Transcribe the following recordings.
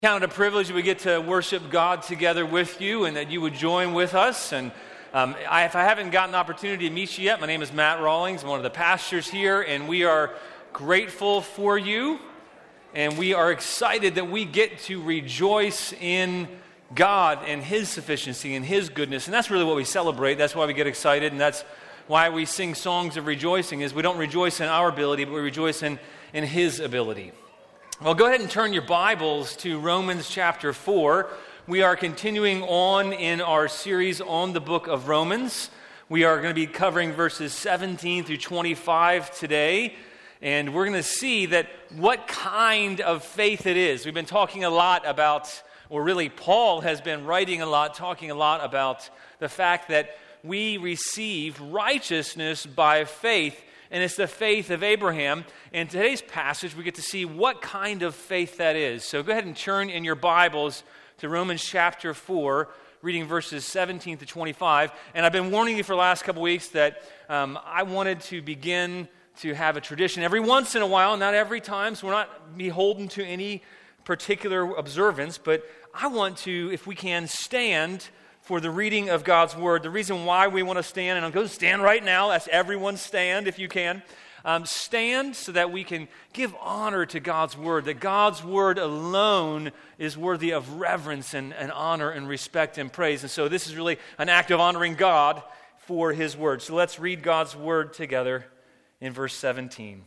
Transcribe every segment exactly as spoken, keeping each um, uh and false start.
Count it a privilege that we get to worship God together with you and that you would join with us. And um, I, if I haven't gotten the opportunity to meet you yet, my name is Matt Rawlings. I'm one of the pastors here, and we are grateful for you. And we are excited that we get to rejoice in God and His sufficiency and His goodness. And that's really what we celebrate. That's why we get excited, and that's why we sing songs of rejoicing, is we don't rejoice in our ability, but we rejoice in, in His ability. Well, go ahead and turn your Bibles to Romans chapter four. We are continuing on in our series on the book of Romans. We are going to be covering verses seventeen through twenty-five today, and we're going to see that what kind of faith it is. We've been talking a lot about, or really Paul has been writing a lot, talking a lot about the fact that we receive righteousness by faith, and it's the faith of Abraham. In today's passage, we get to see what kind of faith that is. So go ahead and turn in your Bibles to Romans chapter four, reading verses seventeen to twenty-five. And I've been warning you for the last couple weeks that um, I wanted to begin to have a tradition every once in a while, not every time, so we're not beholden to any particular observance, but I want to, if we can, stand for the reading of God's Word. The reason why we want to stand, and I'm going to stand right now, that's everyone stand if you can. Um, stand so that we can give honor to God's Word, that God's Word alone is worthy of reverence and, and honor and respect and praise. And so this is really an act of honoring God for His Word. So let's read God's Word together in verse seventeen.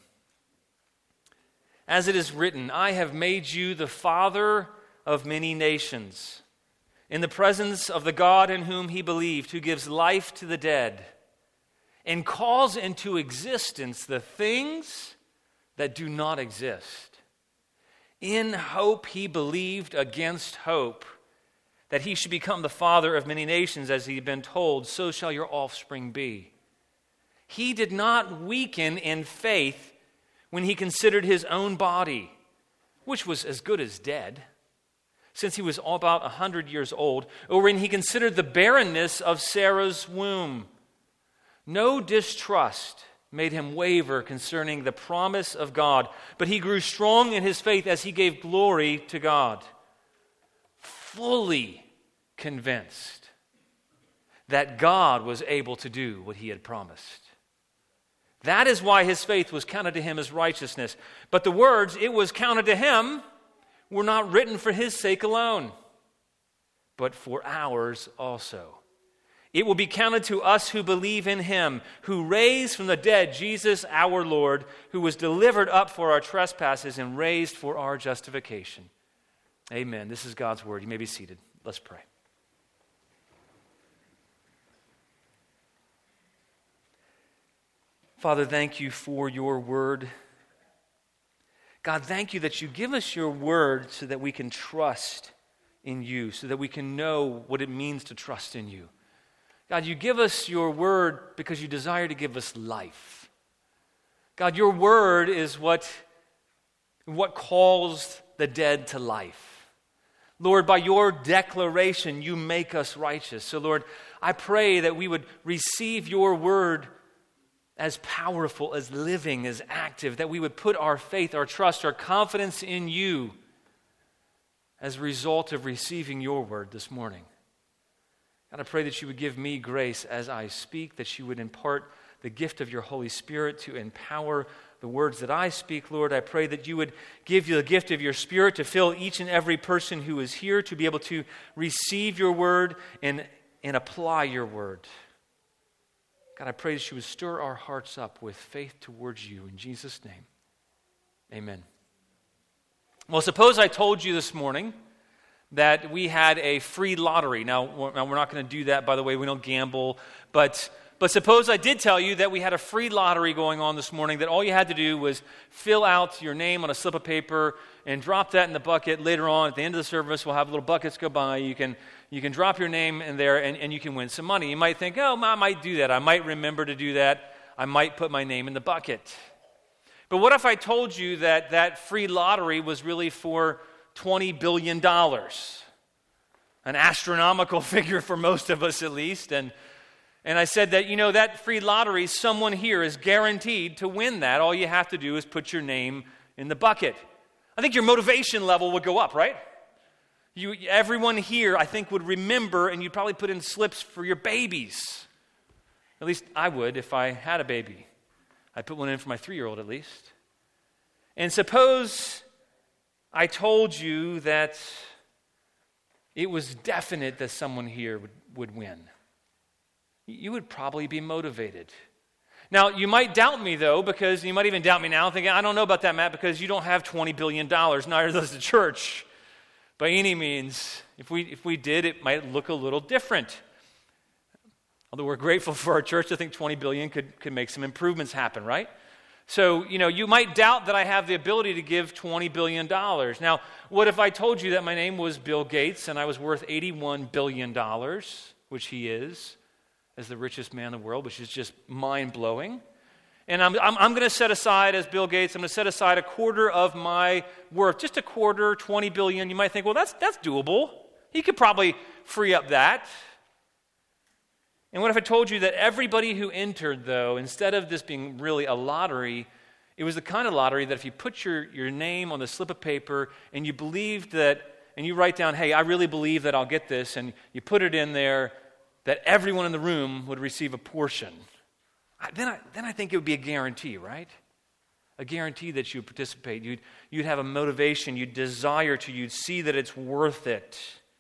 As it is written, I have made you the father of many nations, in the presence of the God in whom he believed, who gives life to the dead, and calls into existence the things that do not exist. In hope he believed against hope, that he should become the father of many nations, as he had been told, so shall your offspring be. He did not weaken in faith when he considered his own body, which was as good as dead, since he was about a hundred years old, or when he considered the barrenness of Sarah's womb. No distrust made him waver concerning the promise of God, but he grew strong in his faith as he gave glory to God, fully convinced that God was able to do what he had promised. That is why his faith was counted to him as righteousness. But the words, it was counted to him, were not written for his sake alone, but for ours also. It will be counted to us who believe in him, who raised from the dead Jesus our Lord, who was delivered up for our trespasses and raised for our justification. Amen. This is God's word. You may be seated. Let's pray. Father, thank you for your word. God, thank you that you give us your word so that we can trust in you, so that we can know what it means to trust in you. God, you give us your word because you desire to give us life. God, your word is what, what calls the dead to life. Lord, by your declaration, you make us righteous. So, Lord, I pray that we would receive your word as powerful, as living, as active, that we would put our faith, our trust, our confidence in you as a result of receiving your word this morning. God, I pray that you would give me grace as I speak, that you would impart the gift of your Holy Spirit to empower the words that I speak, Lord. I pray that you would give you the gift of your Spirit to fill each and every person who is here to be able to receive your word and, and apply your word. God, I pray that you would stir our hearts up with faith towards you. In Jesus' name, amen. Well, suppose I told you this morning that we had a free lottery. Now, we're not going to do that, by the way. We don't gamble. But, but suppose I did tell you that we had a free lottery going on this morning, that all you had to do was fill out your name on a slip of paper and drop that in the bucket. Later on, at the end of the service, we'll have little buckets go by. You can You can drop your name in there and, and you can win some money. You might think, oh, I might do that. I might remember to do that. I might put my name in the bucket. But what if I told you that that free lottery was really for twenty billion dollars? An astronomical figure for most of us at least. And, and I said that, you know, that free lottery, someone here is guaranteed to win that. All you have to do is put your name in the bucket. I think your motivation level would go up, right? You, everyone here, I think, would remember, and you'd probably put in slips for your babies. At least I would if I had a baby. I'd put one in for my three-year-old at least. And suppose I told you that it was definite that someone here would, would win. You would probably be motivated. Now, you might doubt me, though, because you might even doubt me now, thinking, I don't know about that, Matt, because you don't have twenty billion dollars, neither does the church. By any means, if we if we did, it might look a little different. Although we're grateful for our church, I think twenty billion dollars could, could make some improvements happen, right? So, you know, you might doubt that I have the ability to give twenty billion dollars. Now, what if I told you that my name was Bill Gates and I was worth eighty-one billion dollars, which he is, as the richest man in the world, which is just mind-blowing. And I'm, I'm, I'm going to set aside, as Bill Gates, I'm going to set aside a quarter of my worth, just a quarter, twenty billion dollars. You might think, well, that's that's doable. He could probably free up that. And what if I told you that everybody who entered, though, instead of this being really a lottery, it was the kind of lottery that if you put your, your name on the slip of paper and you believed that, and you write down, hey, I really believe that I'll get this, and you put it in there, that everyone in the room would receive a portion. Then I, then I think it would be a guarantee, right? A guarantee that you would participate. You'd, you'd have a motivation. You'd desire to. You'd see that it's worth it.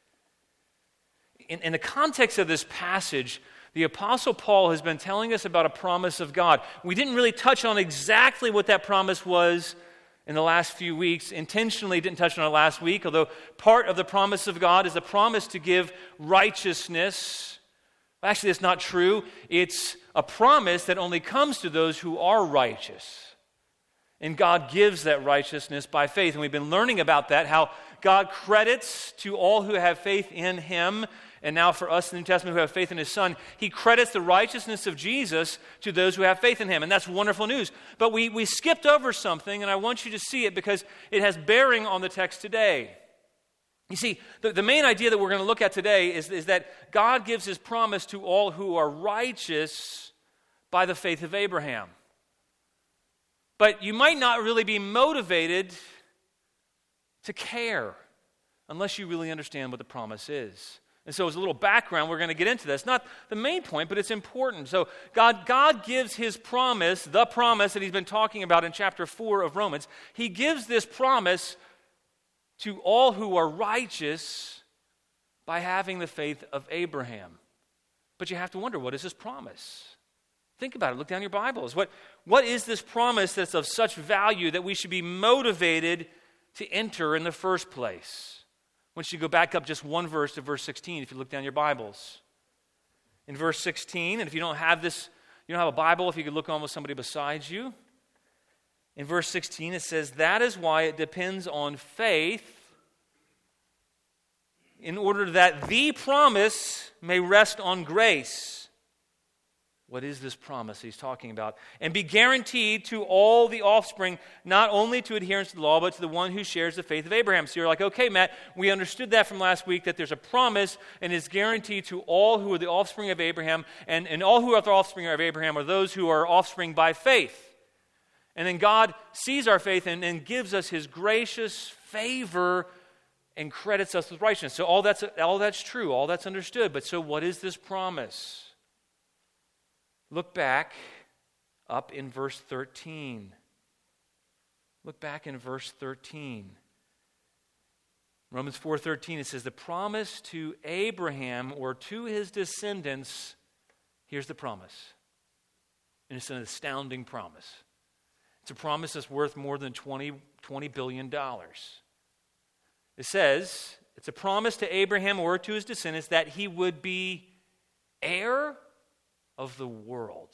In, in the context of this passage, the Apostle Paul has been telling us about a promise of God. We didn't really touch on exactly what that promise was in the last few weeks. Intentionally didn't touch on it last week, although part of the promise of God is the promise to give righteousness. Actually, it's not true. It's a promise that only comes to those who are righteous. And God gives that righteousness by faith. And we've been learning about that, how God credits to all who have faith in Him. And now for us in the New Testament who have faith in His Son, He credits the righteousness of Jesus to those who have faith in Him. And that's wonderful news. But we, we skipped over something, and I want you to see it because it has bearing on the text today. You see, the, the main idea that we're going to look at today is, is that God gives His promise to all who are righteous by the faith of Abraham. But you might not really be motivated to care unless you really understand what the promise is. And so as a little background, we're going to get into this. Not the main point, but it's important. So God, God gives His promise, the promise that He's been talking about in chapter four of Romans. He gives this promise to all who are righteous by having the faith of Abraham. But you have to wonder, what is this promise? Think about it. Look down your Bibles. What, what is this promise that's of such value that we should be motivated to enter in the first place? I want you to go back up just one verse to verse sixteen if you look down your Bibles. In verse sixteen, and if you don't have this, you don't have a Bible, if you could look on with somebody beside you. In verse sixteen, it says, that is why it depends on faith in order that the promise may rest on grace. What is this promise he's talking about? And be guaranteed to all the offspring, not only to adherence to the law, but to the one who shares the faith of Abraham. So you're like, okay, Matt, we understood that from last week, that there's a promise and it's guaranteed to all who are the offspring of Abraham, and, and all who are the offspring of Abraham are those who are offspring by faith. And then God sees our faith and, and gives us His gracious favor and credits us with righteousness. So all that's, all that's true, all that's understood. But so what is this promise? Look back up in verse thirteen. Look back in verse thirteen. Romans four thirteen, it says, the promise to Abraham or to his descendants, here's the promise. And it's an astounding promise. It's a promise that's worth more than twenty, twenty billion dollars. It says, it's a promise to Abraham or to his descendants that he would be heir of the world.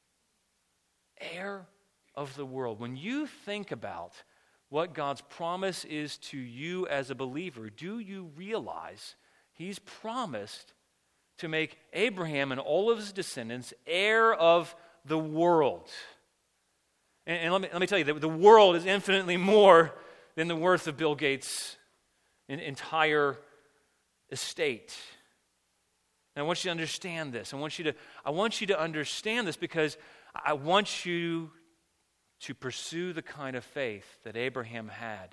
Heir of the world. When you think about what God's promise is to you as a believer, do you realize He's promised to make Abraham and all of his descendants heir of the world? And, and let me, let me tell you, that the world is infinitely more than the worth of Bill Gates' entire estate. And I want you to understand this. I want you to, I want you to understand this because I want you to pursue the kind of faith that Abraham had.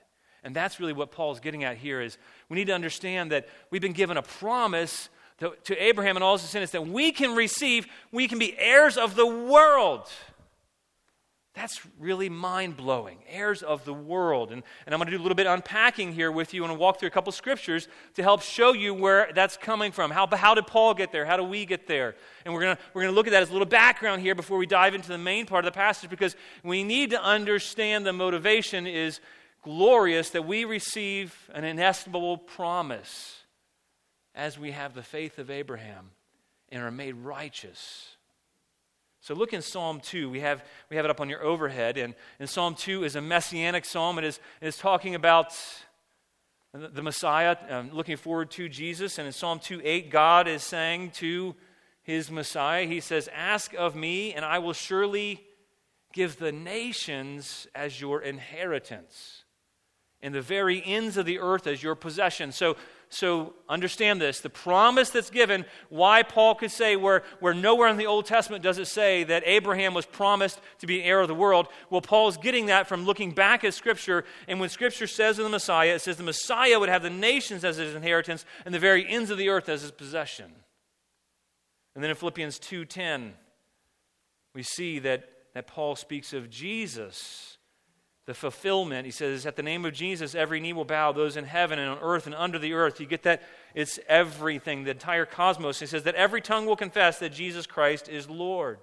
And that's really what Paul's getting at here is we need to understand that we've been given a promise to, to Abraham and all his descendants that we can receive, we can be heirs of the world. That's really mind-blowing, heirs of the world. And, and I'm going to do a little bit of unpacking here with you and walk through a couple scriptures to help show you where that's coming from. How, how did Paul get there? How do we get there? And we're going to we're going to look at that as a little background here before we dive into the main part of the passage, because we need to understand the motivation is glorious that we receive an inestimable promise as we have the faith of Abraham and are made righteous. So look in Psalm two. We have we have it up on your overhead. And, and Psalm two is a messianic psalm. It is, it is talking about the, the Messiah, um, looking forward to Jesus. And in Psalm two eight, God is saying to his Messiah, he says, "Ask of me, and I will surely give the nations as your inheritance, and the very ends of the earth as your possession." So So understand this, the promise that's given, why Paul could say where, where nowhere in the Old Testament does it say that Abraham was promised to be an heir of the world. Well, Paul's getting that from looking back at Scripture, and when Scripture says of the Messiah, it says the Messiah would have the nations as his inheritance and the very ends of the earth as his possession. And then in Philippians two ten, we see that, that Paul speaks of Jesus, the fulfillment. He says, at the name of Jesus, every knee will bow, those in heaven and on earth and under the earth. You get that? It's everything, the entire cosmos. He says that every tongue will confess that Jesus Christ is Lord.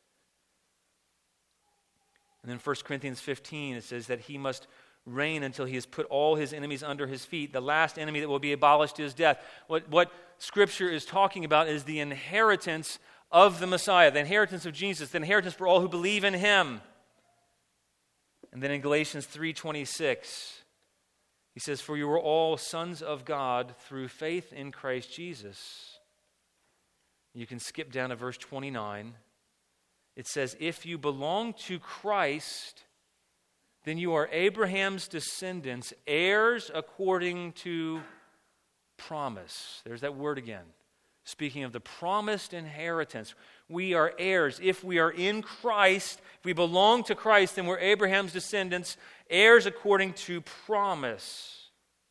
And then First Corinthians fifteen, it says that he must reign until he has put all his enemies under his feet. The last enemy that will be abolished is death. What, what Scripture is talking about is the inheritance of the Messiah, the inheritance of Jesus, the inheritance for all who believe in him. And then in Galatians three twenty-six, he says, "For you are all sons of God through faith in Christ Jesus." You can skip down to verse twenty-nine. It says, "If you belong to Christ, then you are Abraham's descendants, heirs according to promise." There's that word again. Speaking of the promised inheritance, we are heirs. If we are in Christ, if we belong to Christ, then we're Abraham's descendants, heirs according to promise.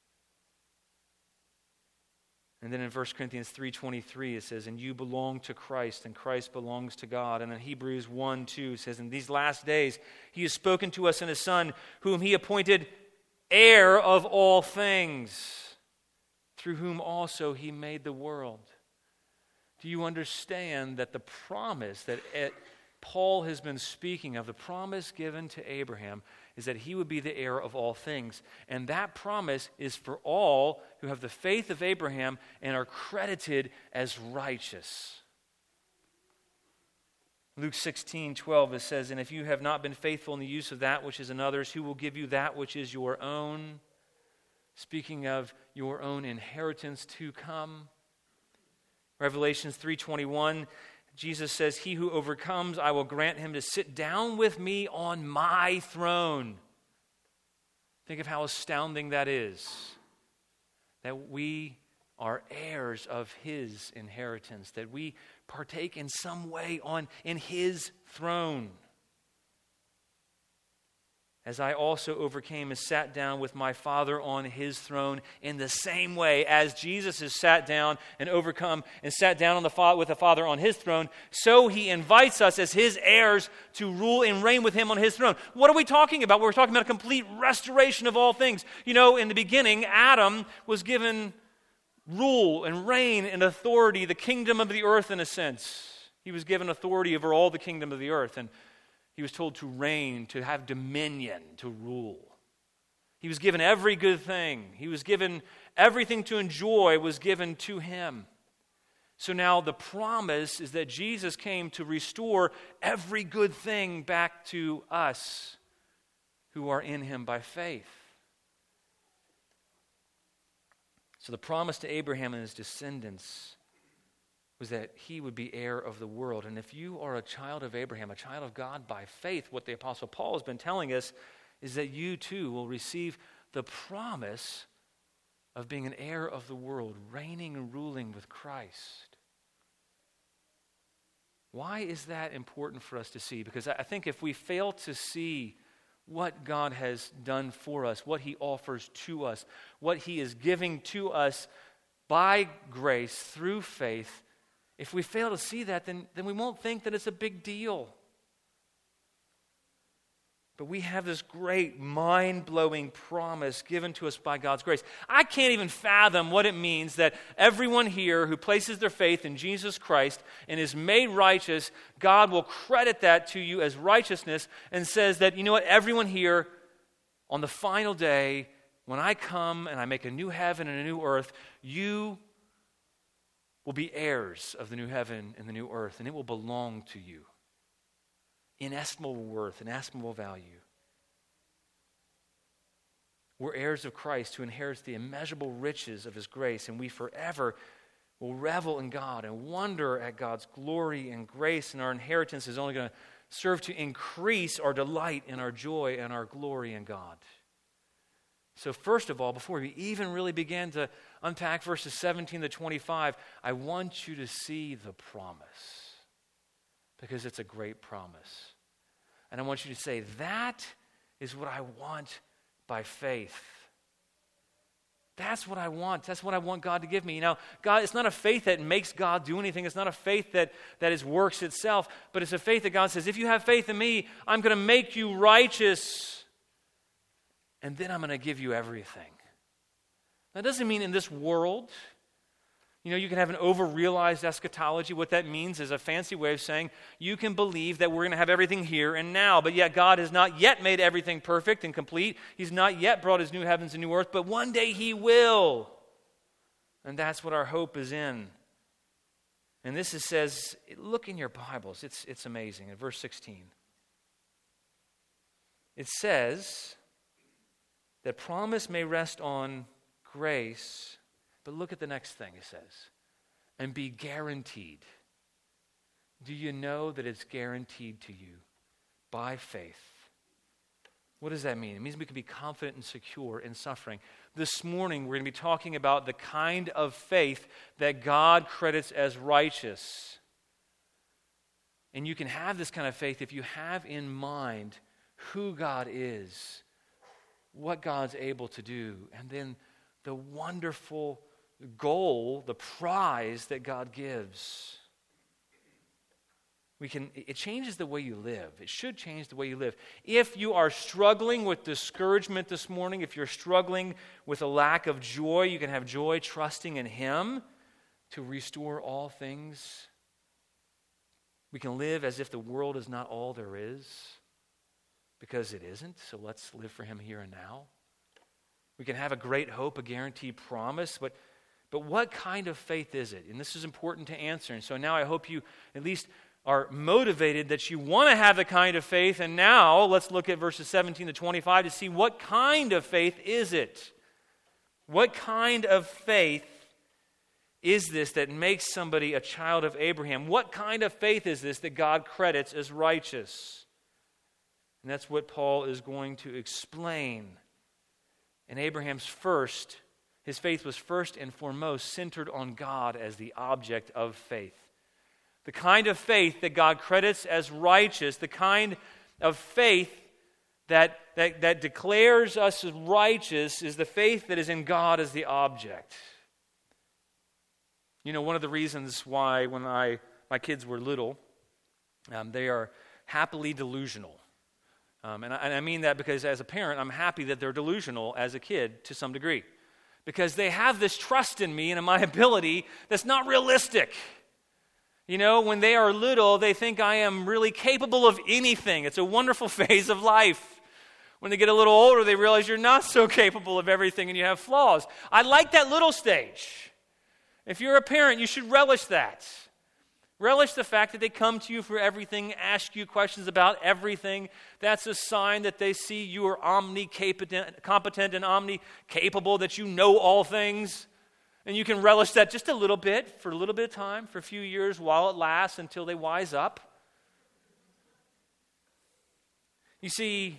And then in First Corinthians three twenty-three, it says, "And you belong to Christ, and Christ belongs to God." And then Hebrews one two says, "In these last days he has spoken to us in his Son, whom he appointed heir of all things, through whom also he made the world." Do you understand that the promise that it, Paul has been speaking of, the promise given to Abraham, is that he would be the heir of all things? And that promise is for all who have the faith of Abraham and are credited as righteous. Luke sixteen twelve, it says, "And if you have not been faithful in the use of that which is another's, who will give you that which is your own?" Speaking of your own inheritance to come. Revelations three twenty-one, Jesus says, "He who overcomes, I will grant him to sit down with me on my throne." Think of how astounding that is. That we are heirs of his inheritance, that we partake in some way on in his throne. "As I also overcame and sat down with my Father on his throne," in the same way as Jesus has sat down and overcome and sat down on the fa- with the Father on his throne, so he invites us as his heirs to rule and reign with him on his throne. What are we talking about? We're talking about a complete restoration of all things. You know, in the beginning, Adam was given rule and reign and authority, the kingdom of the earth in a sense. He was given authority over all the kingdom of the earth, and he was told to reign, to have dominion, to rule. He was given every good thing. He was given everything to enjoy was given to him. So now the promise is that Jesus came to restore every good thing back to us who are in him by faith. So the promise to Abraham and his descendants was that he would be heir of the world. And if you are a child of Abraham, a child of God by faith, what the Apostle Paul has been telling us is that you too will receive the promise of being an heir of the world, reigning and ruling with Christ. Why is that important for us to see? Because I think if we fail to see what God has done for us, what he offers to us, what he is giving to us by grace through faith, if we fail to see that, then, then we won't think that it's a big deal. But we have this great, mind-blowing promise given to us by God's grace. I can't even fathom what it means that everyone here who places their faith in Jesus Christ and is made righteous, God will credit that to you as righteousness and says that, you know what, everyone here on the final day, when I come and I make a new heaven and a new earth, you will be heirs of the new heaven and the new earth, and it will belong to you. Inestimable worth, inestimable value. We're heirs of Christ who inherits the immeasurable riches of his grace, and we forever will revel in God and wonder at God's glory and grace, and our inheritance is only going to serve to increase our delight and our joy and our glory in God. So first of all, before we even really begin to unpack verses seventeen to twenty-five, I want you to see the promise, because it's a great promise. And I want you to say, that is what I want by faith. That's what I want. That's what I want God to give me. You know, God, it's not a faith that makes God do anything. It's not a faith that, that is works itself, but it's a faith that God says, if you have faith in me, I'm going to make you righteous, and then I'm going to give you everything. That doesn't mean in this world. You know, you can have an over-realized eschatology. What that means is a fancy way of saying you can believe that we're going to have everything here and now, but yet God has not yet made everything perfect and complete. He's not yet brought his new heavens and new earth, but one day he will. And that's what our hope is in. And this is, says, look in your Bibles. It's, it's amazing. In verse sixteen, it says that promise may rest on grace. But look at the next thing it says, and be guaranteed. Do you know that it's guaranteed to you by faith? What does that mean? It means we can be confident and secure in suffering. This morning we're going to be talking about the kind of faith that God credits as righteous. And you can have this kind of faith if you have in mind who God is, what God's able to do, and then the wonderful goal, the prize that God gives. We can, it changes the way you live. It should change the way you live. If you are struggling with discouragement this morning, if you're struggling with a lack of joy, you can have joy trusting in him to restore all things. We can live as if the world is not all there is, because it isn't. So let's live for him here and now. We can have a great hope, a guaranteed promise, but But what kind of faith is it? And this is important to answer. And so now I hope you at least are motivated that you want to have the kind of faith. And now let's look at verses seventeen to twenty-five to see what kind of faith is it? What kind of faith is this that makes somebody a child of Abraham? What kind of faith is this that God credits as righteous? And that's what Paul is going to explain. And Abraham's first His faith was first and foremost centered on God as the object of faith. The kind of faith that God credits as righteous, the kind of faith that, that, that declares us as righteous, is the faith that is in God as the object. You know, one of the reasons why when I my kids were little, um, they are happily delusional. Um, and, I, and I mean that because as a parent, I'm happy that they're delusional as a kid to some degree. Because they have this trust in me and in my ability that's not realistic. You know, when they are little, they think I am really capable of anything. It's a wonderful phase of life. When they get a little older, they realize you're not so capable of everything and you have flaws. I like that little stage. If you're a parent, you should relish that. Relish the fact that they come to you for everything, ask you questions about everything. That's a sign that they see you are omni-competent and omni-capable, that you know all things. And you can relish that just a little bit, for a little bit of time, for a few years, while it lasts, until they wise up. You see,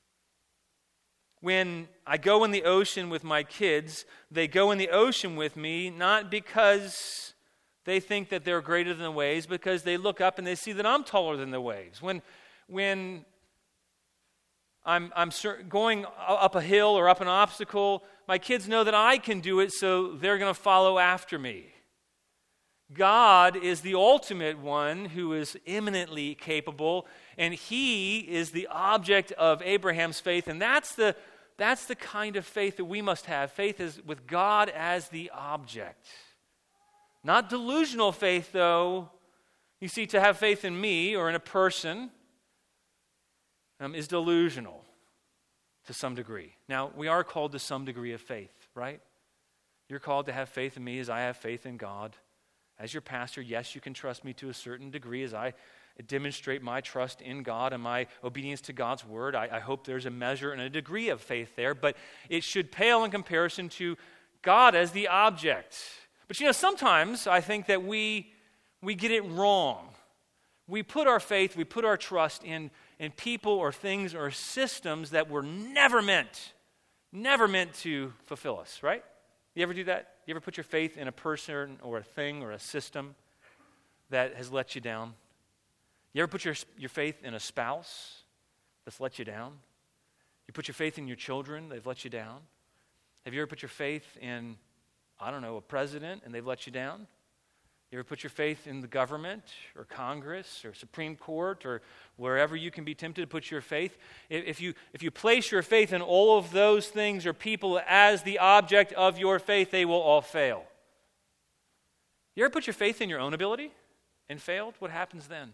when I go in the ocean with my kids, they go in the ocean with me not because they think that they're greater than the waves, because they look up and they see that I'm taller than the waves. When, when I'm, I'm cer- going up a hill or up an obstacle. My kids know that I can do it, so they're going to follow after me. God is the ultimate one who is eminently capable, and he is the object of Abraham's faith, and that's the, that's the kind of faith that we must have. Faith is with God as the object. Not delusional faith, though. You see, to have faith in me or in a person um, is delusional to some degree. Now, we are called to some degree of faith, right? You're called to have faith in me as I have faith in God. As your pastor, yes, you can trust me to a certain degree as I demonstrate my trust in God and my obedience to God's word. I, I hope there's a measure and a degree of faith there, but it should pale in comparison to God as the object. But you know, sometimes I think that we we get it wrong. We put our faith, we put our trust in, in people or things or systems that were never meant, never meant to fulfill us, right? You ever do that? You ever put your faith in a person or a thing or a system that has let you down? You ever put your, your faith in a spouse that's let you down? You put your faith in your children, they've let you down? Have you ever put your faith in, I don't know, a president and they've let you down? You ever put your faith in the government or Congress or Supreme Court or wherever you can be tempted to put your faith? If you, if you place your faith in all of those things or people as the object of your faith, they will all fail. You ever put your faith in your own ability and failed? What happens then?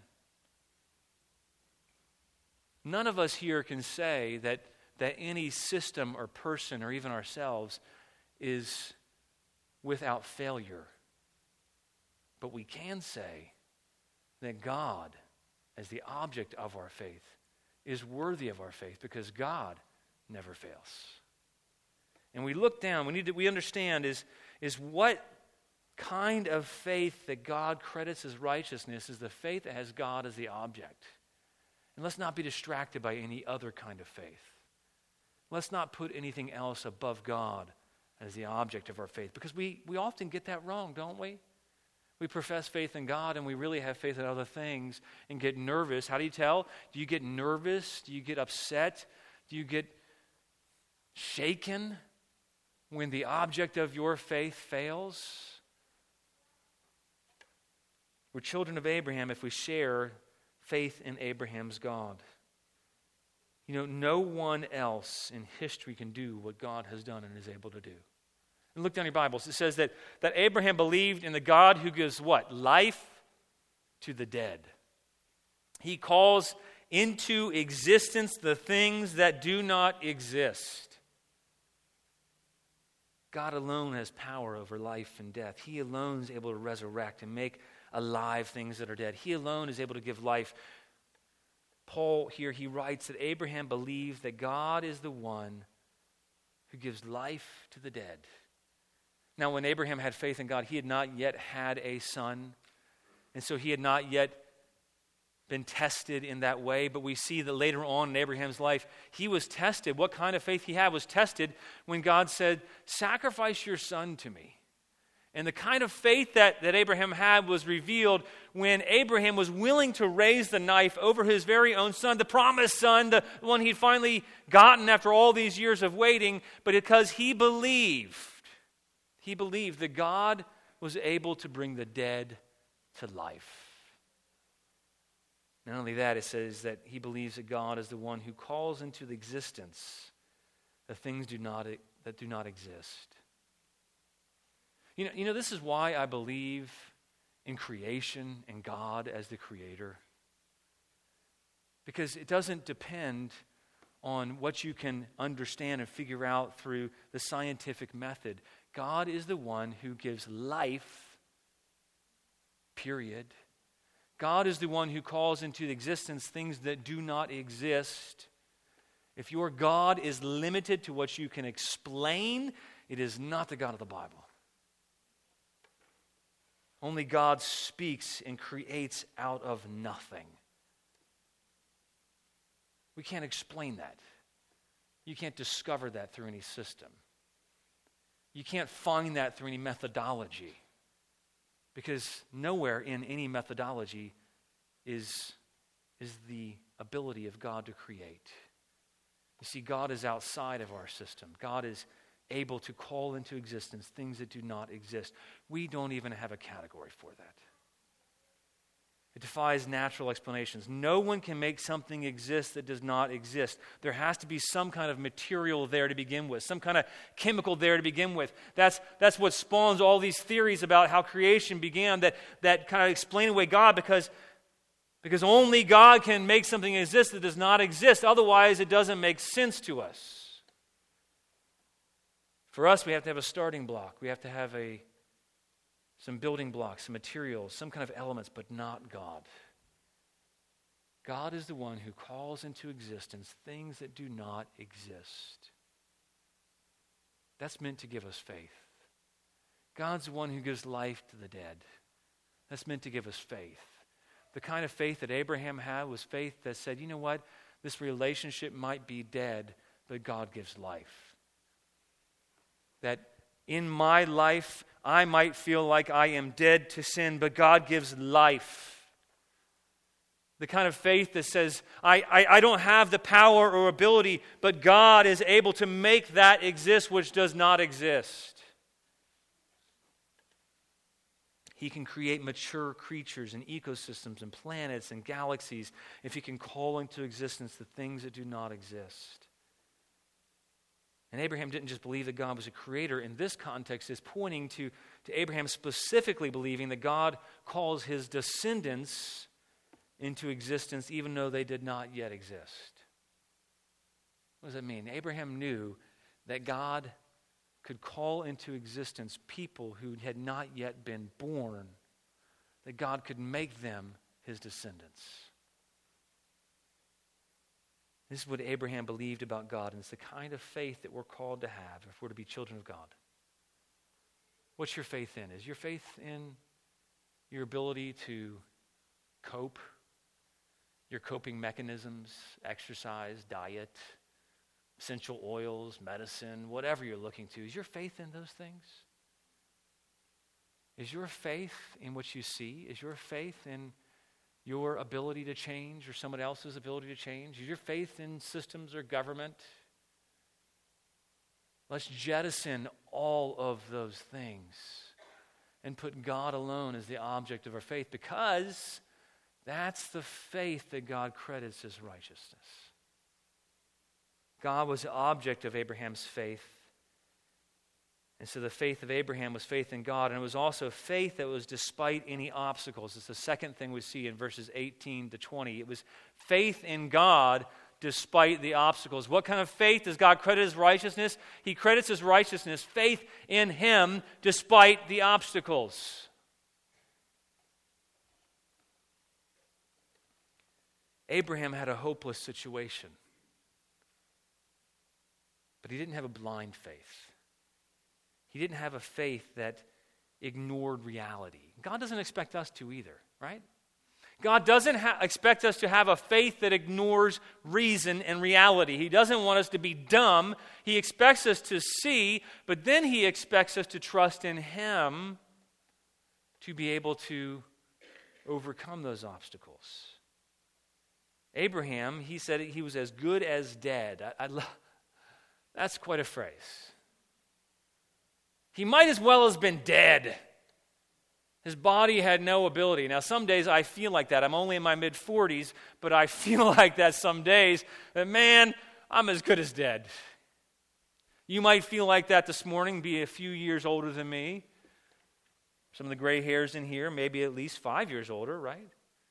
None of us here can say that, that any system or person or even ourselves is without failure. But we can say that God, as the object of our faith, is worthy of our faith because God never fails. And we look down, we need to, we understand is, is what kind of faith that God credits as righteousness is the faith that has God as the object. And let's not be distracted by any other kind of faith. Let's not put anything else above God as the object of our faith because we, we often get that wrong, don't we? We profess faith in God and we really have faith in other things and get nervous. How do you tell? Do you get nervous? Do you get upset? Do you get shaken when the object of your faith fails? We're children of Abraham if we share faith in Abraham's God. You know, no one else in history can do what God has done and is able to do. And look down your Bibles. It says that, that Abraham believed in the God who gives what? Life to the dead. He calls into existence the things that do not exist. God alone has power over life and death. He alone is able to resurrect and make alive things that are dead. He alone is able to give life. Paul here, he writes that Abraham believed that God is the one who gives life to the dead. Now, when Abraham had faith in God, he had not yet had a son, and so he had not yet been tested in that way, but we see that later on in Abraham's life, he was tested. What kind of faith he had was tested when God said, sacrifice your son to me. And the kind of faith that, that Abraham had was revealed when Abraham was willing to raise the knife over his very own son, the promised son, the one he'd finally gotten after all these years of waiting, but because he believed, he believed that God was able to bring the dead to life. Not only that, it says that he believes that God is the one who calls into existence the things do not, that do not exist. You know, you know, this is why I believe in creation and God as the creator. Because it doesn't depend on what you can understand and figure out through the scientific method. God is the one who gives life, period. God is the one who calls into existence things that do not exist. If your God is limited to what you can explain, it is not the God of the Bible. Only God speaks and creates out of nothing. We can't explain that. You can't discover that through any system. You can't find that through any methodology. Because nowhere in any methodology is, is the ability of God to create. You see, God is outside of our system. God is able to call into existence things that do not exist. We don't even have a category for that. It defies natural explanations. No one can make something exist that does not exist. There has to be some kind of material there to begin with, some kind of chemical there to begin with. That's, that's what spawns all these theories about how creation began that, that kind of explain away God, because, because only God can make something exist that does not exist. Otherwise, it doesn't make sense to us. For us, we have to have a starting block. We have to have a some building blocks, some materials, some kind of elements, but not God. God is the one who calls into existence things that do not exist. That's meant to give us faith. God's the one who gives life to the dead. That's meant to give us faith. The kind of faith that Abraham had was faith that said, you know what, this relationship might be dead, but God gives life. That in my life, I might feel like I am dead to sin, but God gives life. The kind of faith that says, I, I, I don't have the power or ability, but God is able to make that exist which does not exist. He can create mature creatures and ecosystems and planets and galaxies if He can call into existence the things that do not exist. And Abraham didn't just believe that God was a creator. In this context, it's pointing to, to Abraham specifically believing that God calls his descendants into existence even though they did not yet exist. What does that mean? Abraham knew that God could call into existence people who had not yet been born, that God could make them his descendants. This is what Abraham believed about God, and it's the kind of faith that we're called to have if we're to be children of God. What's your faith in? Is your faith in your ability to cope, your coping mechanisms, exercise, diet, essential oils, medicine, whatever you're looking to? Is your faith in those things? Is your faith in what you see? Is your faith in your ability to change or someone else's ability to change? Is your faith in systems or government? Let's jettison all of those things and put God alone as the object of our faith, because that's the faith that God credits as righteousness. God was the object of Abraham's faith. And so the faith of Abraham was faith in God, and it was also faith that was despite any obstacles. It's the second thing we see in verses eighteen to twenty. It was faith in God despite the obstacles. What kind of faith does God credit as righteousness? He credits as righteousness faith in Him despite the obstacles. Abraham had a hopeless situation, but he didn't have a blind faith. He didn't have a faith that ignored reality. God doesn't expect us to either, right? God doesn't ha- expect us to have a faith that ignores reason and reality. He doesn't want us to be dumb. He expects us to see, but then He expects us to trust in Him to be able to overcome those obstacles. Abraham, he said he was as good as dead. I, I love, that's quite a phrase. He might as well have been dead. His body had no ability. Now, some days I feel like that. I'm only in my mid-forties, but I feel like that some days, that, man, I'm as good as dead. You might feel like that this morning, be a few years older than me. Some of the gray hairs in here, maybe at least five years older, right?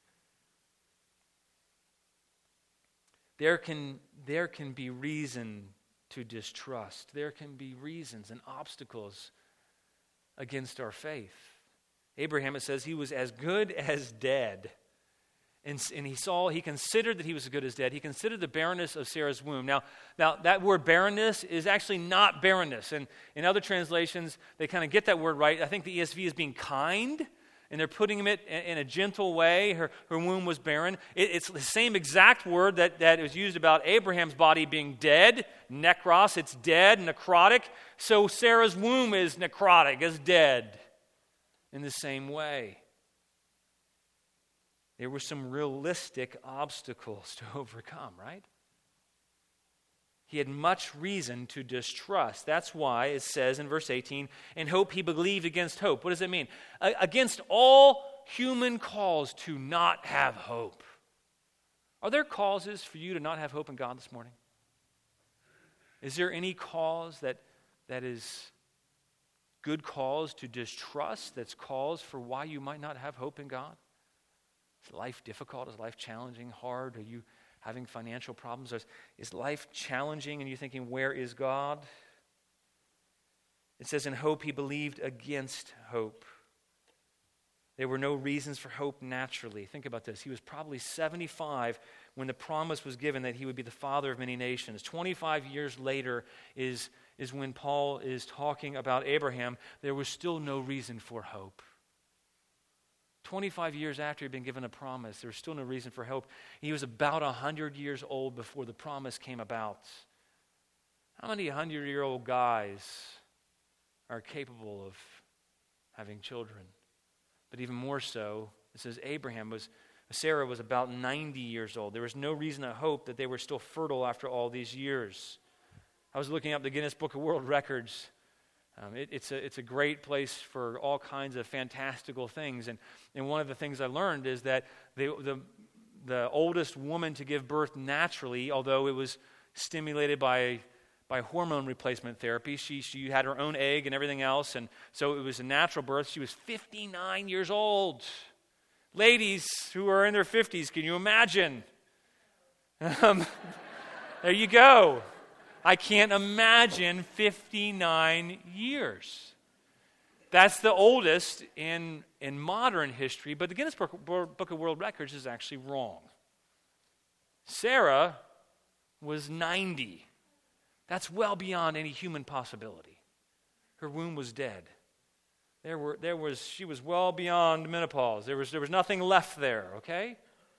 There can, there can be reason to distrust. There can be reasons and obstacles against our faith. Abraham, it says, he was as good as dead. And, and he saw, he considered that he was as good as dead. He considered the barrenness of Sarah's womb. Now, now that word barrenness is actually not barrenness. And in other translations, they kind of get that word right. I think the E S V is being kind, and they're putting it in a gentle way. Her, her womb was barren. It, it's the same exact word that, that was used about Abraham's body being dead. Necros, it's dead, necrotic. So Sarah's womb is necrotic, is dead in the same way. There were some realistic obstacles to overcome, right? he had much reason to distrust. That's why it says in verse eighteen, in hope he believed against hope. What does it mean? A- against all human calls to not have hope. Are there causes for you to not have hope in God this morning? Is there any cause that that is good cause to distrust, that's cause for why you might not have hope in God? Is life difficult? Is life challenging, hard? Are you having financial problems? Is, is life challenging and you're thinking, where is God? It says, in hope he believed against hope. There were no reasons for hope naturally. Think about this. He was probably seventy-five when the promise was given that he would be the father of many nations. twenty-five years later is, is when Paul is talking about Abraham. There was still no reason for hope. twenty-five years after he'd been given a promise, there was still no reason for hope. He was about one hundred years old before the promise came about. How many hundred-year-old guys are capable of having children? But even more so, it says Abraham was, Sarah was about ninety years old. There was no reason to hope that they were still fertile after all these years. I was looking up the Guinness Book of World Records. Um, it, it's, a, it's a great place for all kinds of fantastical things. And, and one of the things I learned is that the, the, the oldest woman to give birth naturally, although it was stimulated by by hormone replacement therapy. She, she had her own egg and everything else, and so it was a natural birth. She was fifty-nine years old. Ladies who are in their fifties, can you imagine? Um, there you go. I can't imagine fifty-nine years. That's the oldest in, in modern history, but the Guinness Book, Book of World Records is actually wrong. Sarah was ninety. That's well beyond any human possibility. Her womb was dead. There were, there was, she was well beyond menopause. There was, there was nothing left there, okay?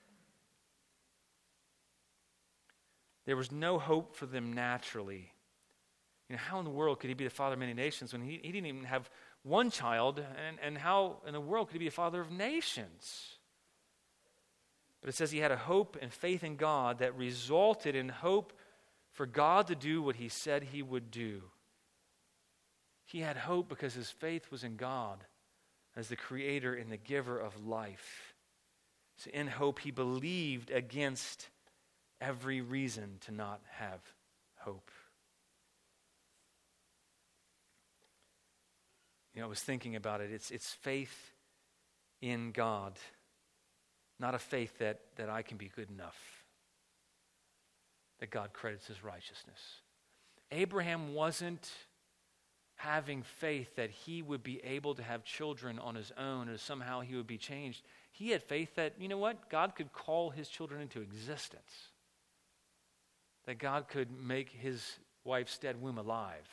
There was no hope for them naturally. You know, how in the world could he be the father of many nations when he, he didn't even have one child? And, and how in the world could he be a father of nations? But it says he had a hope and faith in God that resulted in hope for God to do what he said he would do. He had hope because his faith was in God as the creator and the giver of life. So in hope, he believed against every reason to not have hope. You know, I was thinking about it. It's, it's faith in God, not a faith that, that I can be good enough, that God credits his righteousness. Abraham wasn't having faith that he would be able to have children on his own or somehow he would be changed. He had faith that, you know what, God could call his children into existence, that God could make his wife's dead womb alive.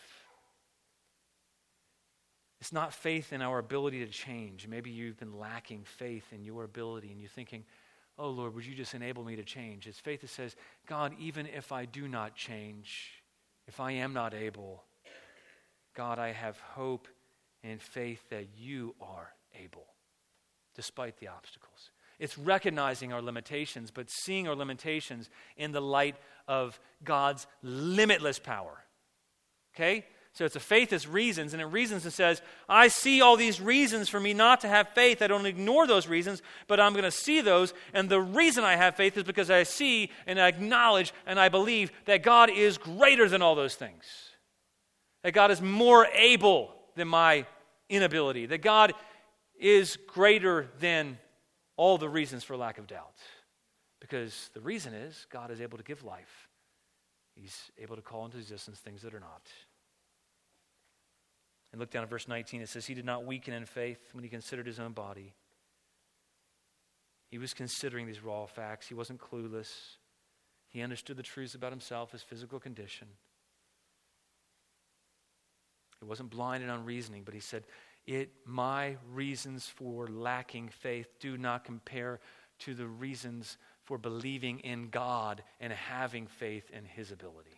It's not faith in our ability to change. Maybe you've been lacking faith in your ability and you're thinking, oh, Lord, would you just enable me to change? It's faith that says, God, even if I do not change, if I am not able, God, I have hope and faith that you are able, despite the obstacles. It's recognizing our limitations, but seeing our limitations in the light of God's limitless power. Okay? So it's a faith that's reasons, and it reasons and says, I see all these reasons for me not to have faith. I don't ignore those reasons, but I'm going to see those, and the reason I have faith is because I see and I acknowledge and I believe that God is greater than all those things. That God is more able than my inability. That God is greater than all the reasons for lack of doubt. Because the reason is God is able to give life. He's able to call into existence things that are not. And look down at verse nineteen. It says, he did not weaken in faith when he considered his own body. He was considering these raw facts. He wasn't clueless. He understood the truths about himself, his physical condition. He wasn't blind and unreasoning, but he said, "It my reasons for lacking faith do not compare to the reasons for believing in God and having faith in his ability."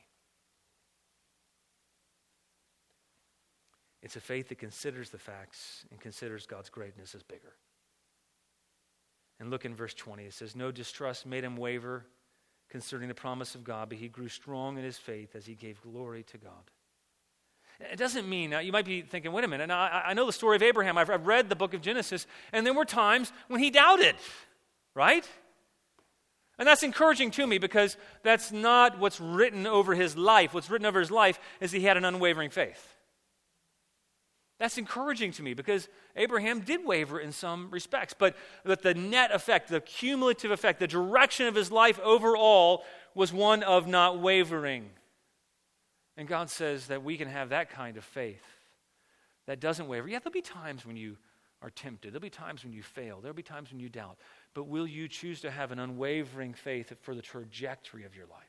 It's a faith that considers the facts and considers God's greatness as bigger. And look in verse twenty. It says, no distrust made him waver concerning the promise of God, but he grew strong in his faith as he gave glory to God. It doesn't mean, now you might be thinking, wait a minute, now I, I know the story of Abraham. I've, I've read the book of Genesis, and there were times when he doubted, right? And that's encouraging to me because that's not what's written over his life. What's written over his life is he had an unwavering faith. That's encouraging to me because Abraham did waver in some respects, but, but the net effect, the cumulative effect, the direction of his life overall was one of not wavering. And God says that we can have that kind of faith that doesn't waver. Yeah, there'll be times when you are tempted. There'll be times when you fail. There'll be times when you doubt. But will you choose to have an unwavering faith for the trajectory of your life?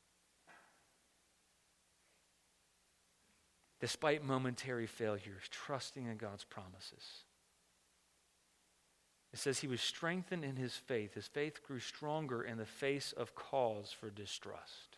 Despite momentary failures, trusting in God's promises. It says he was strengthened in his faith. His faith grew stronger in the face of cause for distrust.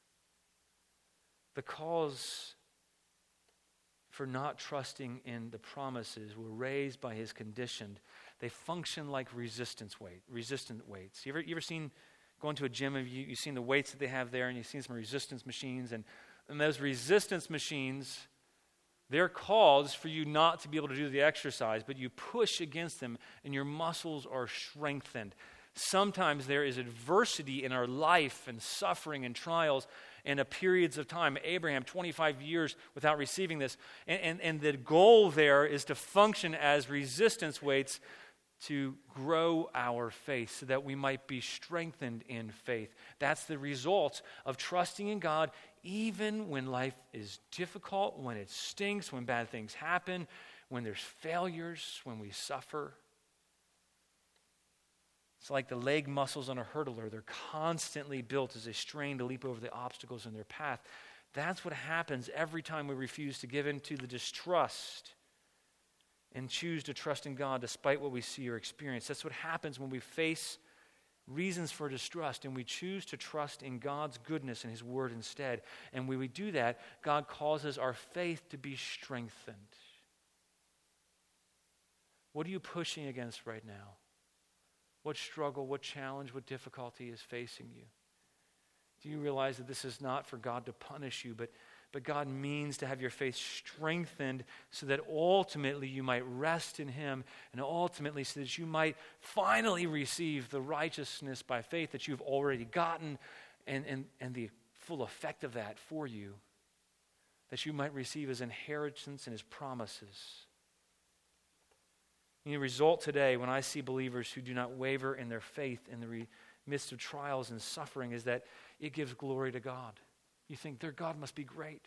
The cause for not trusting in the promises were raised by his condition. They function like resistance weight, resistant weights. You ever, you ever seen, going to a gym, have you, you've seen the weights that they have there, and you've seen some resistance machines, and, and those resistance machines, they're caused for you not to be able to do the exercise, but you push against them, and your muscles are strengthened. Sometimes there is adversity in our life and suffering and trials and a periods of time. Abraham, twenty-five years without receiving this. And, and, and the goal there is to function as resistance weights to grow our faith so that we might be strengthened in faith. That's the result of trusting in God even when life is difficult, when it stinks, when bad things happen, when there's failures, when we suffer. It's like the leg muscles on a hurdler. They're constantly built as they strain to leap over the obstacles in their path. That's what happens every time we refuse to give in to the distrust and choose to trust in God despite what we see or experience. That's what happens when we face reasons for distrust and we choose to trust in God's goodness and his word instead. And when we do that, God causes our faith to be strengthened. What are you pushing against right now? What struggle, what challenge, what difficulty is facing you? Do you realize that this is not for God to punish you, but, but God means to have your faith strengthened so that ultimately you might rest in him and ultimately so that you might finally receive the righteousness by faith that you've already gotten and, and, and the full effect of that for you, that you might receive his inheritance and his promises. The result today, when I see believers who do not waver in their faith in the re- midst of trials and suffering, is that it gives glory to God. You think their God must be great.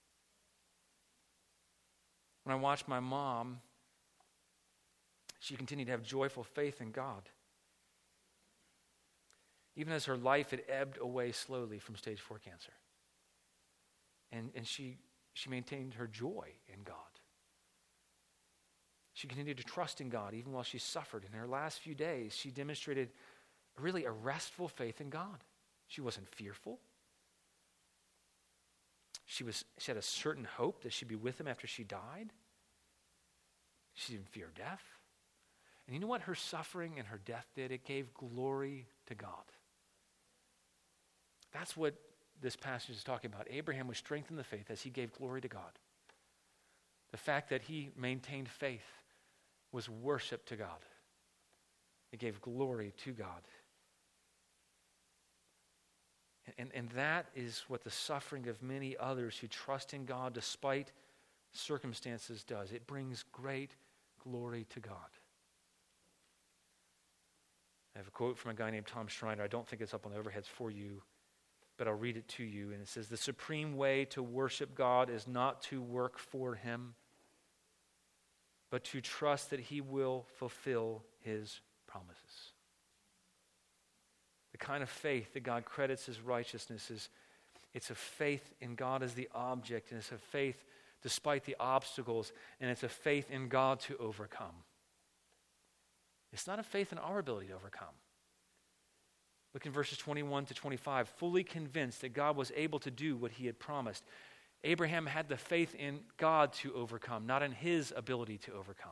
When I watch my mom, she continued to have joyful faith in God. Even as her life had ebbed away slowly from stage four cancer. And, and she, she maintained her joy in God. She continued to trust in God even while she suffered. In her last few days, she demonstrated really a restful faith in God. She wasn't fearful. She was. She had a certain hope that she'd be with him after she died. She didn't fear death. And you know what her suffering and her death did? It gave glory to God. That's what this passage is talking about. Abraham was strengthened in the faith as he gave glory to God. The fact that he maintained faith was worship to God. It gave glory to God. And, and that is what the suffering of many others who trust in God despite circumstances does. It brings great glory to God. I have a quote from a guy named Tom Schreiner. I don't think it's up on the overheads for you, but I'll read it to you. And it says, "The supreme way to worship God is not to work for him, but to trust that he will fulfill his promises." The kind of faith that God credits as righteousness is, it's a faith in God as the object, and it's a faith despite the obstacles, and it's a faith in God to overcome. It's not a faith in our ability to overcome. Look in verses twenty-one to twenty-five. Fully convinced that God was able to do what he had promised, Abraham had the faith in God to overcome, not in his ability to overcome.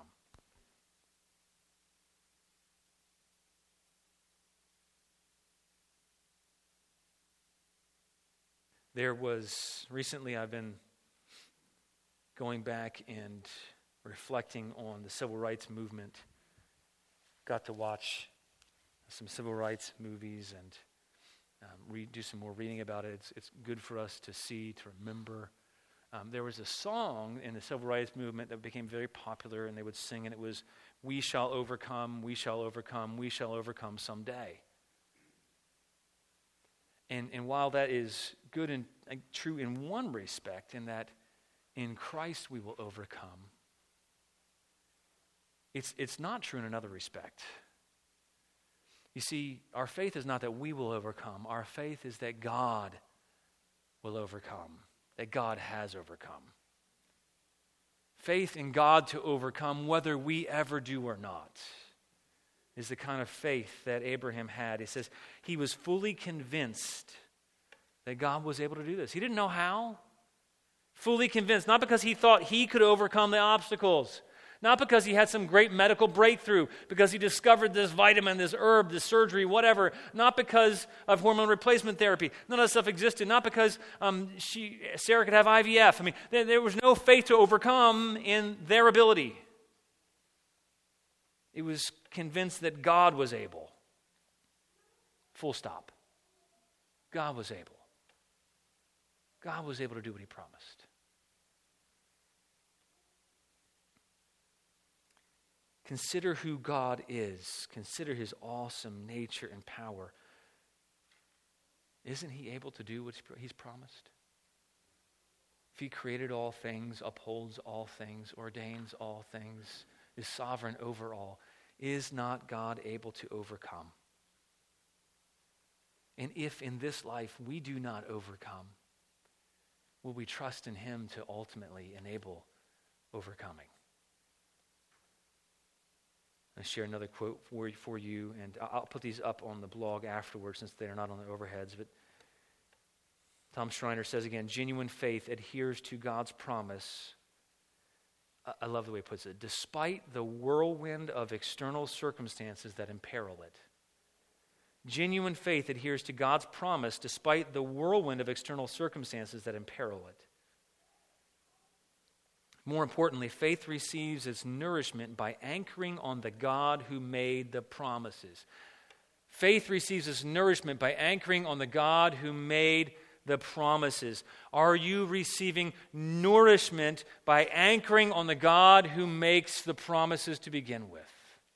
There was, recently I've been going back and reflecting on the civil rights movement. Got to watch some civil rights movies and um, read, do some more reading about it. It's, it's good for us to see, to remember. Um, there was a song in the civil rights movement that became very popular, and they would sing, and it was, "We shall overcome, we shall overcome, we shall overcome someday." And, and while that is good and uh, true in one respect, in that in Christ we will overcome, it's, it's not true in another respect. You see, our faith is not that we will overcome. Our faith is that God will overcome, that God has overcome. Faith in God to overcome, whether we ever do or not, is the kind of faith that Abraham had. He says he was fully convinced that God was able to do this. He didn't know how. Fully convinced, not because he thought he could overcome the obstacles, not because he had some great medical breakthrough, because he discovered this vitamin, this herb, this surgery, whatever, not because of hormone replacement therapy. None of that stuff existed, not because um, she, Sarah could have I V F. I mean, there, there was no faith to overcome in their ability. It was convinced that God was able. Full stop. God was able. God was able to do what he promised. Consider who God is. Consider his awesome nature and power. Isn't he able to do what he's promised? If he created all things, upholds all things, ordains all things, is sovereign over all, is not God able to overcome? And if in this life we do not overcome, will we trust in him to ultimately enable overcoming? I'll share another quote for, for you, and I'll put these up on the blog afterwards since they're not on the overheads. But Tom Schreiner says again, genuine faith adheres to God's promise. I love the way he puts it. Despite the whirlwind of external circumstances that imperil it. Genuine faith adheres to God's promise despite the whirlwind of external circumstances that imperil it. More importantly, faith receives its nourishment by anchoring on the God who made the promises. Faith receives its nourishment by anchoring on the God who made the promises. Are you receiving nourishment by anchoring on the God who makes the promises to begin with?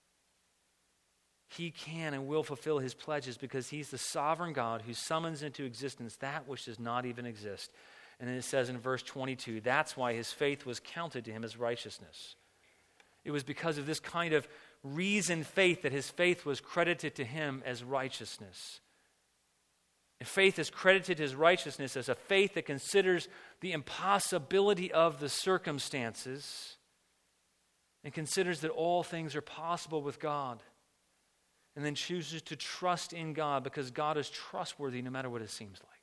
He can and will fulfill his pledges because he's the sovereign God who summons into existence that which does not even exist. And then it says in verse twenty-two, that's why his faith was counted to him as righteousness. It was because of this kind of reasoned faith that his faith was credited to him as righteousness. And faith is credited as righteousness as a faith that considers the impossibility of the circumstances and considers that all things are possible with God, and then chooses to trust in God because God is trustworthy no matter what it seems like.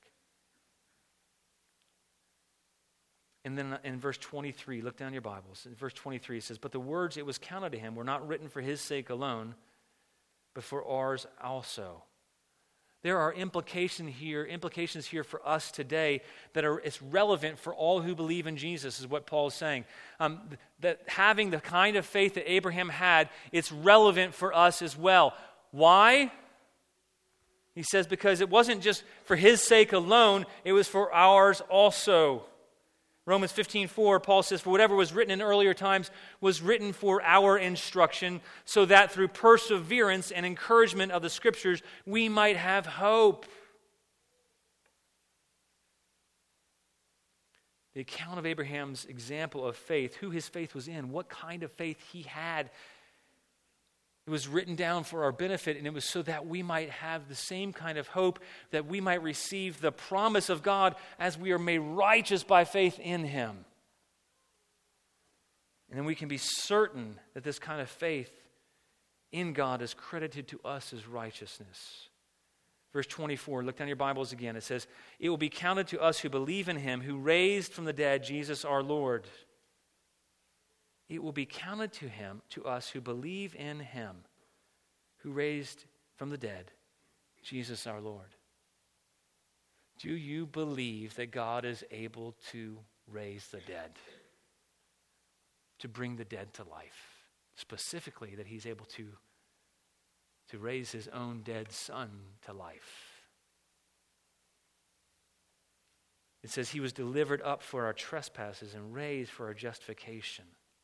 And then in verse twenty-three, look down your Bibles. In verse twenty-three, it says, but the words it was counted to him were not written for his sake alone, but for ours also. There are implications here, implications here for us today that are it's relevant for all who believe in Jesus, is what Paul is saying. Um, that having the kind of faith that Abraham had, it's relevant for us as well. Why? He says because it wasn't just for his sake alone, it was for ours also. Romans fifteen four, Paul says, for whatever was written in earlier times was written for our instruction, so that through perseverance and encouragement of the Scriptures, we might have hope. The account of Abraham's example of faith, who his faith was in, what kind of faith he had, it was written down for our benefit, and it was so that we might have the same kind of hope, that we might receive the promise of God as we are made righteous by faith in him. And then we can be certain that this kind of faith in God is credited to us as righteousness. Verse twenty-four, look down your Bibles again. It says, it will be counted to us who believe in him, who raised from the dead Jesus our Lord. It will be counted to him, to us who believe in him, who raised from the dead Jesus our Lord. Do you believe that God is able to raise the dead? To bring the dead to life? Specifically, that he's able to, to raise his own dead son to life. It says he was delivered up for our trespasses and raised for our justification.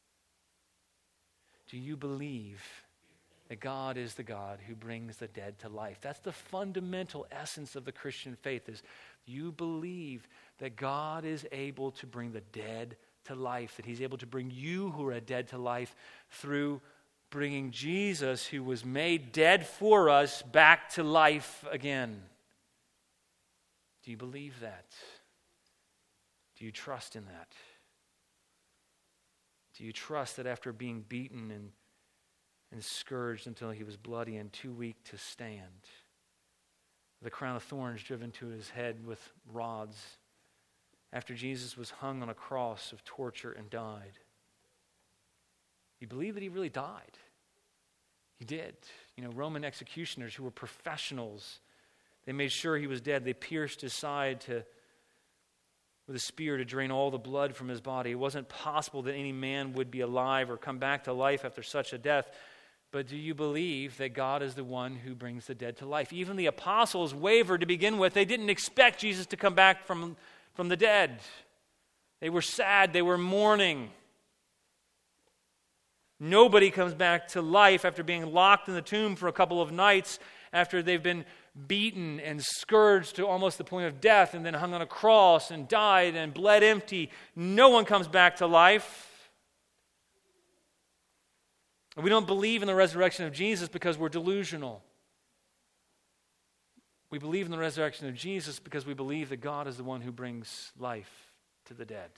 Do you believe that God is the God who brings the dead to life? That's the fundamental essence of the Christian faith, is you believe that God is able to bring the dead to life, that he's able to bring you who are dead to life through bringing Jesus, who was made dead for us, back to life again. Do you believe that? Do you trust in that? Do you trust that after being beaten and, and scourged until he was bloody and too weak to stand, the crown of thorns driven to his head with rods, after Jesus was hung on a cross of torture and died, you believe that he really died? He did. You know, Roman executioners who were professionals, they made sure he was dead. They pierced his side to with a spear to drain all the blood from his body. It wasn't possible that any man would be alive or come back to life after such a death. But do you believe that God is the one who brings the dead to life? Even the apostles wavered to begin with. They didn't expect Jesus to come back from, from the dead. They were sad. They were mourning. Nobody comes back to life after being locked in the tomb for a couple of nights, after they've been beaten and scourged to almost the point of death and then hung on a cross and died and bled empty. No one comes back to life. We don't believe in the resurrection of Jesus because we're delusional. We believe in the resurrection of Jesus because we believe that God is the one who brings life to the dead.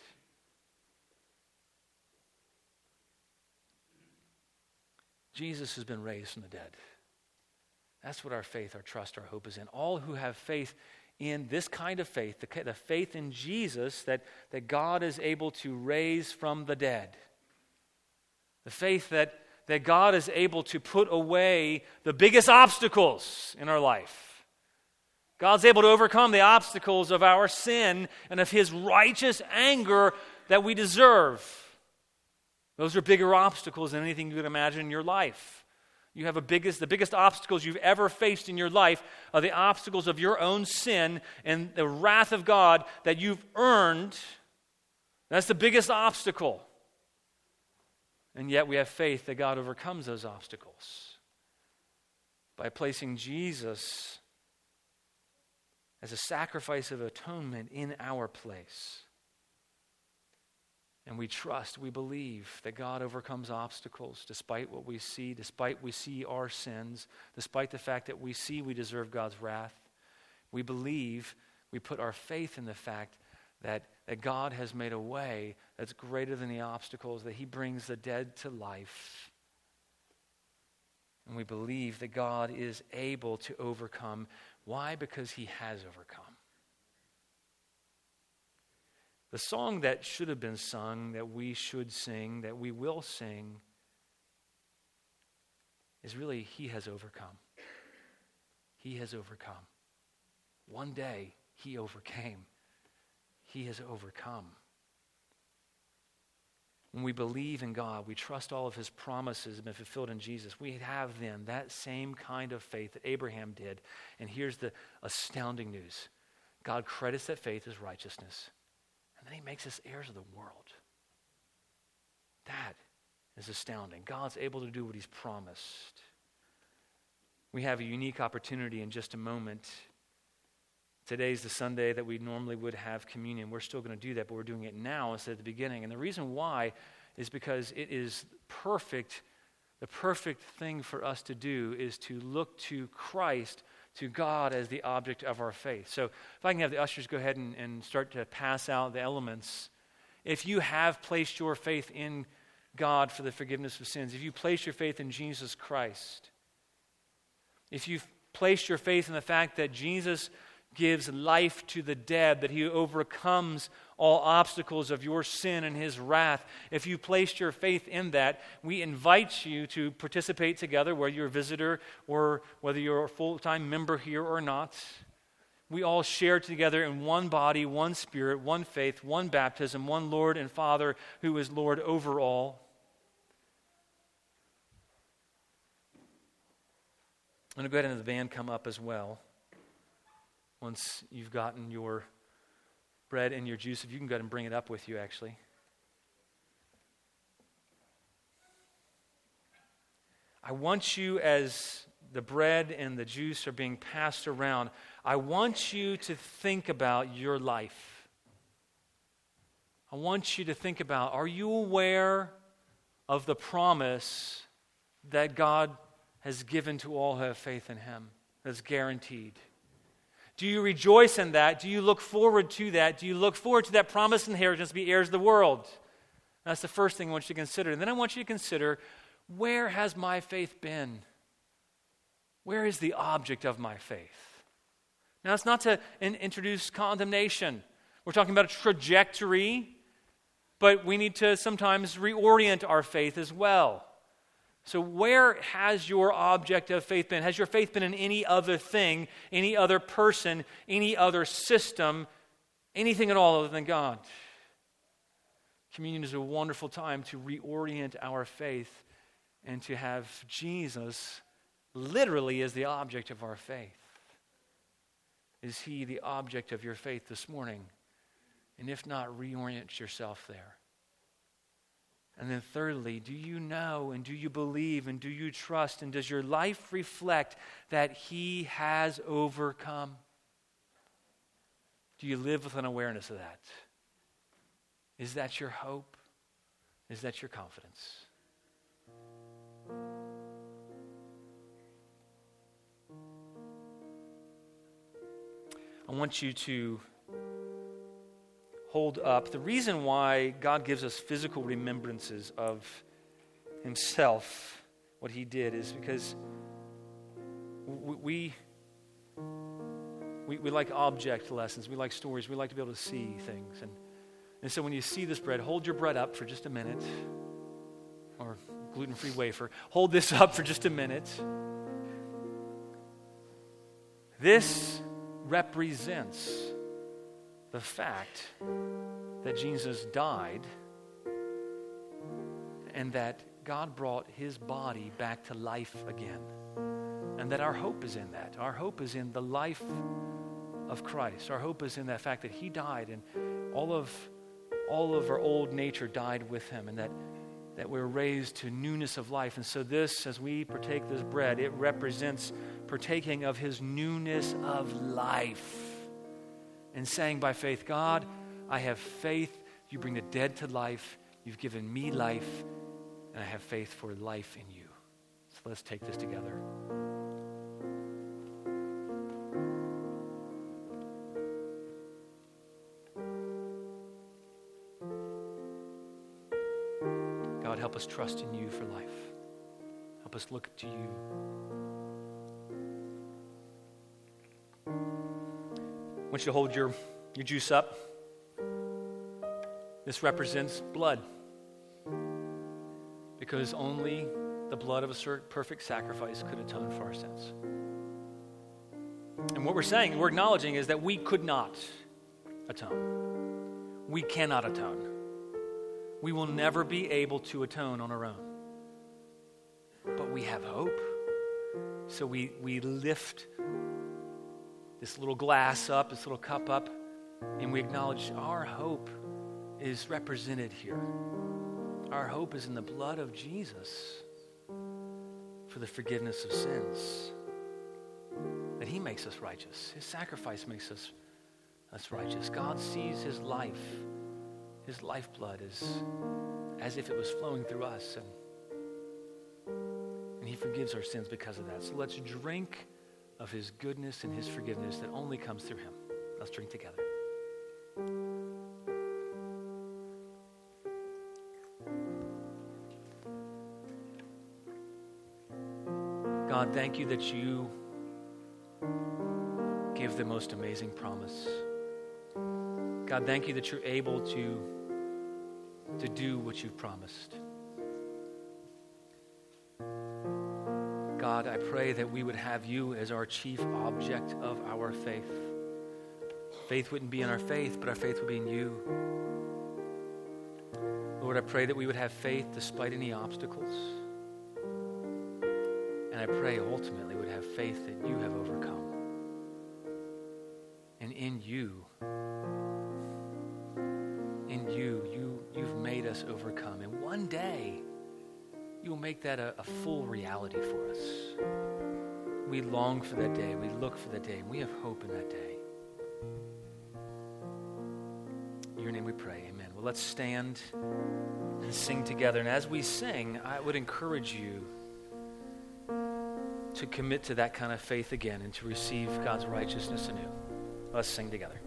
Jesus has been raised from the dead. That's what our faith, our trust, our hope is in. All who have faith in this kind of faith, the, the faith in Jesus that, that God is able to raise from the dead, the faith that, that God is able to put away the biggest obstacles in our life. God's able to overcome the obstacles of our sin and of his righteous anger that we deserve. Those are bigger obstacles than anything you could imagine in your life. You have a biggest, the biggest obstacles you've ever faced in your life are the obstacles of your own sin and the wrath of God that you've earned. That's the biggest obstacle. And yet we have faith that God overcomes those obstacles by placing Jesus as a sacrifice of atonement in our place. And we trust, we believe that God overcomes obstacles despite what we see, despite we see our sins, despite the fact that we see we deserve God's wrath. We believe, we put our faith in the fact that, that God has made a way that's greater than the obstacles, that he brings the dead to life. And we believe that God is able to overcome. Why? Because he has overcome. The song that should have been sung, that we should sing, that we will sing, is really, he has overcome. He has overcome. One day, he overcame. He has overcome. When we believe in God, we trust all of his promises have been fulfilled in Jesus. We have then that same kind of faith that Abraham did. And here's the astounding news. God credits that faith as righteousness. And then he makes us heirs of the world. That is astounding. God's able to do what he's promised. We have a unique opportunity in just a moment. Today's the Sunday that we normally would have communion. We're still going to do that, but we're doing it now instead of the beginning. And the reason why is because it is perfect. The perfect thing for us to do is to look to Christ, to God, as the object of our faith. So if I can have the ushers go ahead and, and start to pass out the elements. If you have placed your faith in God for the forgiveness of sins, if you place your faith in Jesus Christ, if you've placed your faith in the fact that Jesus gives life to the dead, that he overcomes all obstacles of your sin and his wrath, if you placed your faith in that, we invite you to participate together, whether you're a visitor or whether you're a full-time member here or not. we all share together in one body, one Spirit, one faith, one baptism, one Lord and Father who is Lord over all. I'm going to go ahead and have the band come up as well. Once you've gotten your bread and your juice, if you can go ahead and bring it up with you, actually. I want you, as the bread and the juice are being passed around, I want you to think about your life. I want you to think about, are you aware of the promise that God has given to all who have faith in Him? That's guaranteed. Do you rejoice in that? Do you look forward to that? Do you look forward to that promised inheritance to be heirs of the world? That's the first thing I want you to consider. And then I want you to consider, where has my faith been? Where is the object of my faith? Now, it's not to in- introduce condemnation. We're talking about a trajectory, but we need to sometimes reorient our faith as well. So where has your object of faith been? Has your faith been in any other thing, any other person, any other system, anything at all other than God? Communion is a wonderful time to reorient our faith and to have Jesus literally as the object of our faith. Is He the object of your faith this morning? And if not, reorient yourself there. And then thirdly, do you know and do you believe and do you trust and does your life reflect that He has overcome? Do you live with an awareness of that? Is that your hope? Is that your confidence? I want you to hold up the reason why God gives us physical remembrances of Himself, what He did, is because we, we, we like object lessons. We like stories. We like to be able to see things. And, and so when you see this bread, hold your bread up for just a minute. Or gluten-free wafer. Hold this up for just a minute. This represents the fact that Jesus died and that God brought His body back to life again. And that our hope is in that. Our hope is in the life of Christ. Our hope is in that fact that He died and all of all of our old nature died with Him, and that that we're raised to newness of life. And so this, as we partake this bread, it represents partaking of His newness of life. And saying by faith, God, I have faith. You bring the dead to life. You've given me life. And I have faith for life in You. So let's take this together. God, help us trust in You for life. Help us look to You. I want you to hold your, your juice up. This represents blood. Because only the blood of a certain perfect sacrifice could atone for our sins. And what we're saying, we're acknowledging, is that we could not atone. We cannot atone. We will never be able to atone on our own. But we have hope. So we, we lift this little glass up, this little cup up, and we acknowledge our hope is represented here. Our hope is in the blood of Jesus for the forgiveness of sins. That He makes us righteous. His sacrifice makes us, us righteous. God sees His life, His lifeblood as, as if it was flowing through us. And, and He forgives our sins because of that. So let's drink of His goodness and His forgiveness that only comes through Him. Let's drink together. God, thank You that You give the most amazing promise. God, thank You that You're able to, to do what You've promised. God, I pray that we would have You as our chief object of our faith. Faith wouldn't be in our faith, but our faith would be in you. Lord, I pray that we would have faith despite any obstacles. And I pray ultimately we would have faith that you have overcome. And in you, in you, you, you've made us overcome. And one day, you will make that a, a full reality for us. We long for that day. We look for that day. And we have hope in that day. In your name we pray. Amen. Well, let's stand and sing together. And as we sing, I would encourage you to commit to that kind of faith again and to receive God's righteousness anew. Let's sing together.